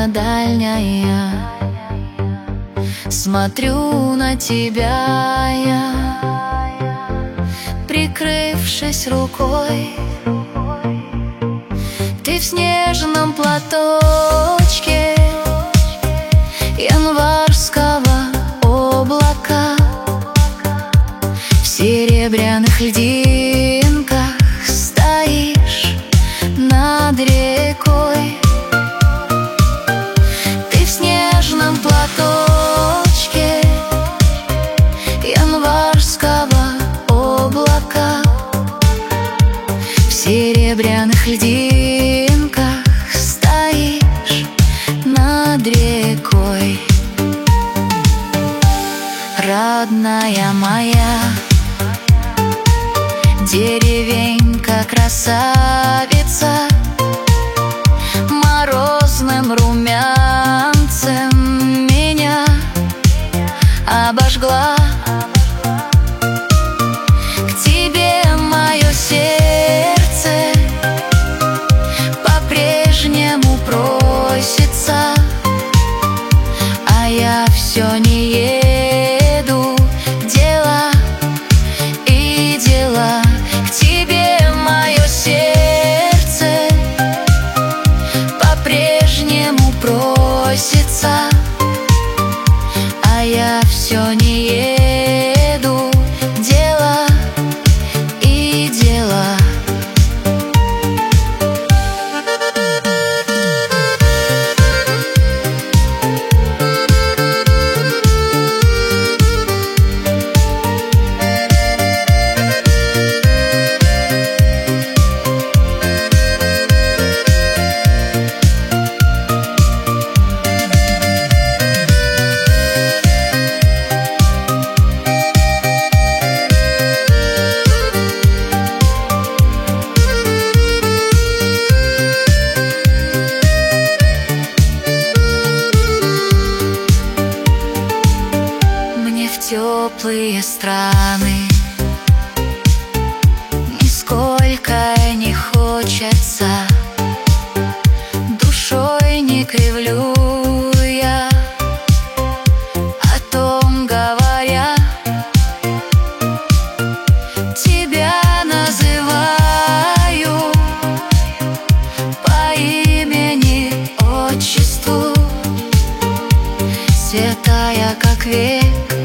дальняя. Смотрю на тебя я, прикрывшись рукой. Ты в снежном платочке январского облака, в серебряных льдинках стоишь над рекой. Ты в снежном платочке январского облака, в серебряных льдинках стоишь над рекой. Родная моя деревенька-красавица, морозным румянцем меня обожгла. К тебе мое сердце по-прежнему просится, а я все не еду. Дела и дела. К тебе мое сердце по-прежнему просится, а я все не еду. Дела и дела. Теплые страны нисколько не хочется, душой не кривлю я, о том говоря. Тебя называю по имени, отчеству, святая как век.